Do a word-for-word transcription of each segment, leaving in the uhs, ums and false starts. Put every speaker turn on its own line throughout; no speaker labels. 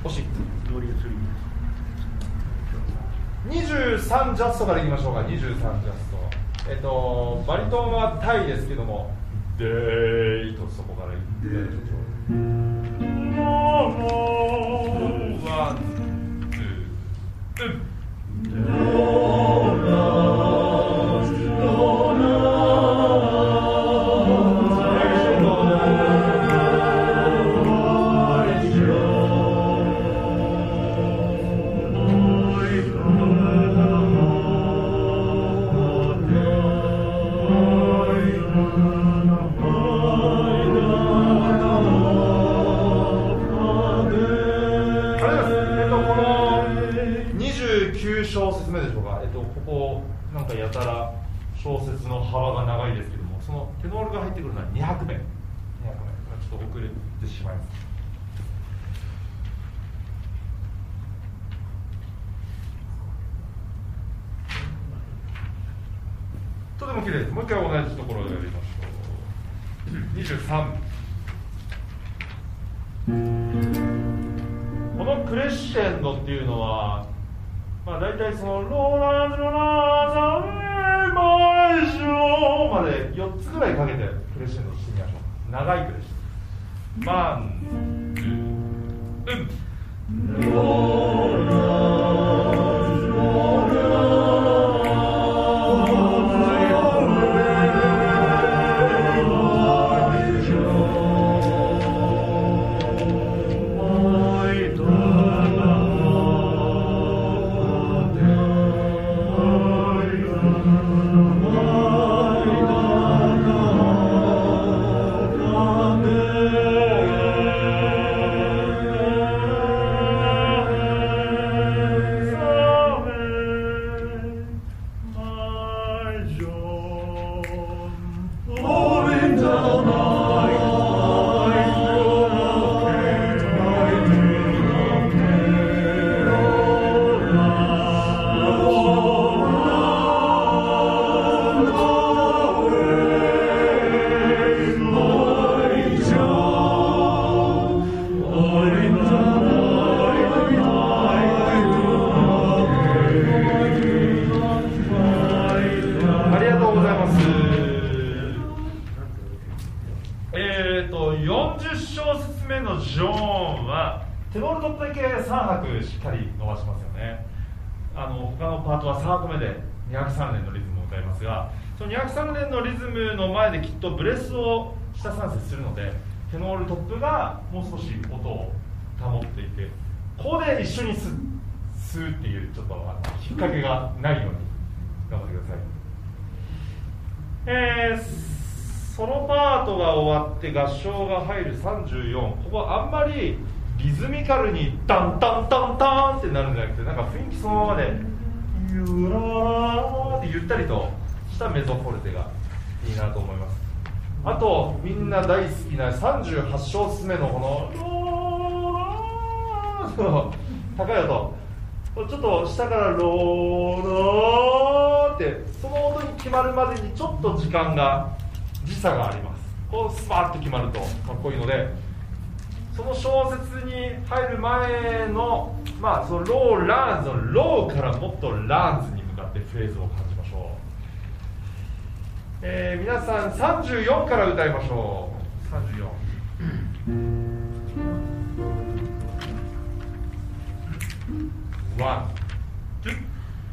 惜しい。にじゅうさんジャストからいきましょうか。にじゅうさんジャスト、えっとバリトンはタイですけども、でーいとそこからいってちょっとワンツー小節目でしょうか。えっと、ここなんかやたら小節の幅が長いですけども、そのテノールが入ってくるのはにひゃくめ、にひゃくめ、ちょっと遅れてしまいます。とても綺麗です。もう一回同じところでやりましょう。にじゅうさん、このクレッシェンドっていうのは、まあ、大体そのローランドローランドマイショーまでよっつぐらいかけてクレッシェンドしてみましょう。長いクレッシェンド。ワン、ツー、うん。ローランドローラテノールトップだけさん拍しっかり伸ばしますよね。あの他のパートはさん拍目でにひゃくさんねんのリズムを歌いますが、そのにひゃくさんねんのリズムの前できっとブレスを下三節するので、テノールトップがもう少し音を保っていて、ここで一緒に吸うっていうちょっとあの引っ掛けがないように頑張ってください。えー、ソロパートが終わって合唱が入るさんじゅうよん、ここあんまりリズミカルにタンタンタンタンってなるんじゃなくて、なんか雰囲気そのままでユラーってゆったりとしたメゾフォルテがいいなと思います。あとみんな大好きなさんじゅうはち小節目のこのローラー高い音、ちょっと下からローラーってその音に決まるまでにちょっと時間が時差があります。こうスパーッと決まるとかっこいいので、その小節に入る前の、まあ、そのローランズのローからもっとランズに向かってフレーズを感じましょう。えー、皆さんさんじゅうよんから歌いましょう。さんじゅうよん。ワン、ツー。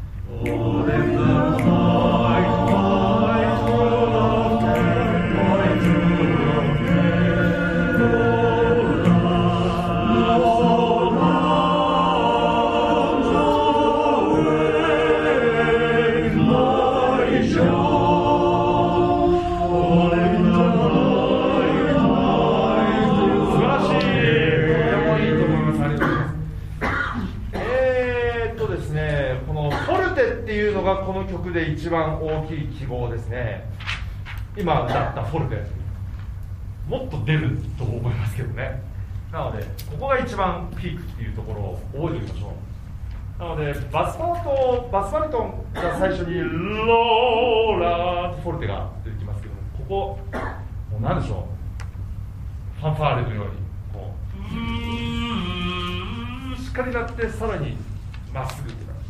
この曲で一番大きい記号ですね。今歌ったフォルテ、もっと出ると思いますけどね。なのでここが一番ピークっていうところを覚えておきましょう。なのでバスパートバスバリトンが最初にローラーフォルテが出てきますけども、ここもう何でしょう、ファンファーレのようにこうかりになってさらにまっすぐって感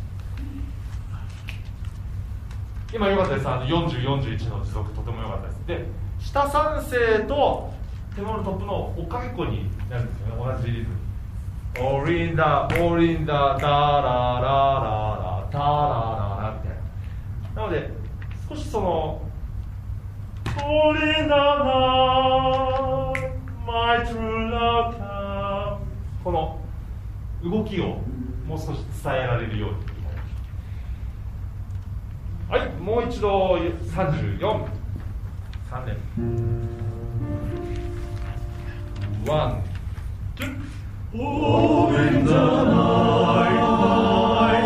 じ。今良かったです。あのよんじゅう、よんじゅういちの持続とても良かったです。で下三声と手元のトップのおかげっこになるんですよね、同じリズム。オリンダオリンダダララララタラララみたいな。なので少しそのオリンダナマイトゥルラタこの動きをもう少し伝えられるように。はい、もう一度さんじゅうよん、さん連。ワン、ツー。Oh, in the night, night,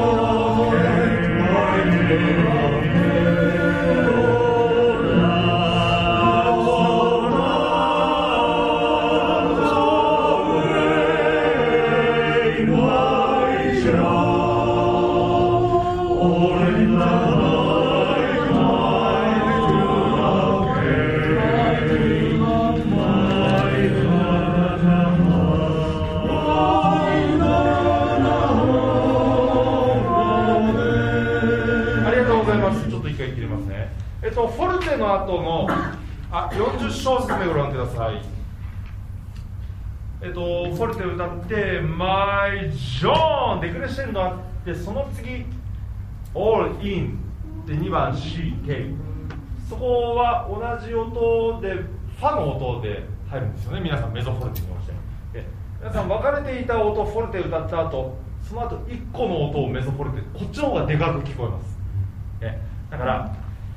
えっと、フォルテの後のあよんじゅっ小節目ご覧ください。えっと、フォルテ歌って「My John」でクレッシェンドあって、その次「All In」でにばん シーケー。 そこは同じ音でファの音で入るんですよね。皆さんメゾフォルテに押してで皆さん分かれていた音フォルテ歌った後、その後いっこの音をメゾフォルテ、こっちの方がでかく聞こえます。ね、だから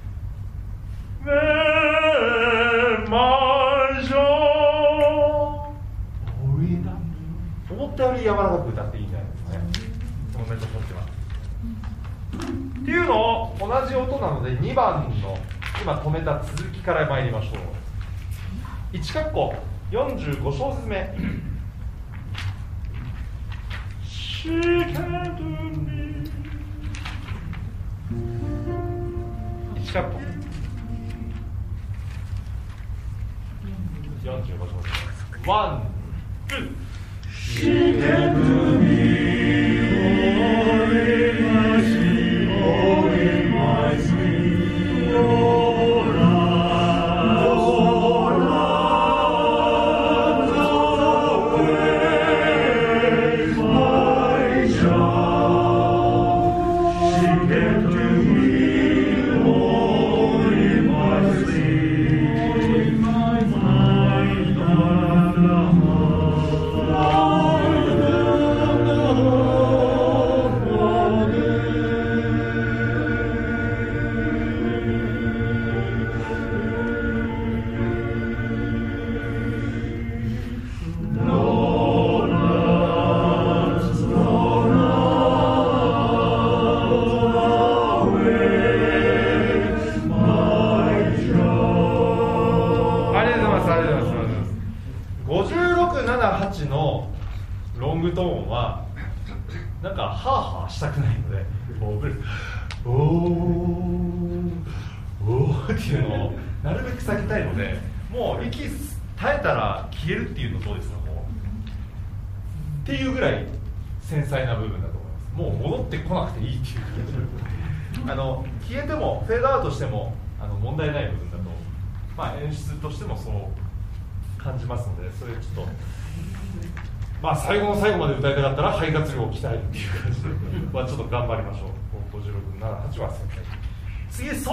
思ったより柔らかく歌っていいんじゃないですかね、このメゾフォルテは。っていうのを同じ音なのでにばんの今止めた続きから参りましょう。いちカッコよんじゅうご小節目。She can do me いちカッコよんじゅうご小節目。ワン、ツー。She can do me all in my sleep, all in my sleep, all night, all night, all away, my child. She can do me all in my sleep, my mind, and heart. ごじゅうろく、なな、はちのロングトーンはなんかハーハーしたくないので、おーおーっていうのをなるべく避けたいので、もう息耐えたら消えるっていうのどうですか、もうっていうぐらい繊細な部分だと思います。もう戻ってこなくていいっていうあの消えてもフェードアウトしてもあの問題ない部分だと、まあ、演出としてもそう感じますので、それちょっとまあ最後の最後まで歌いたかったら肺活量を鍛えるっていう感じで、まあ、ちょっと頑張りましょう。ごじゅうろく、なな、はちは繊細。次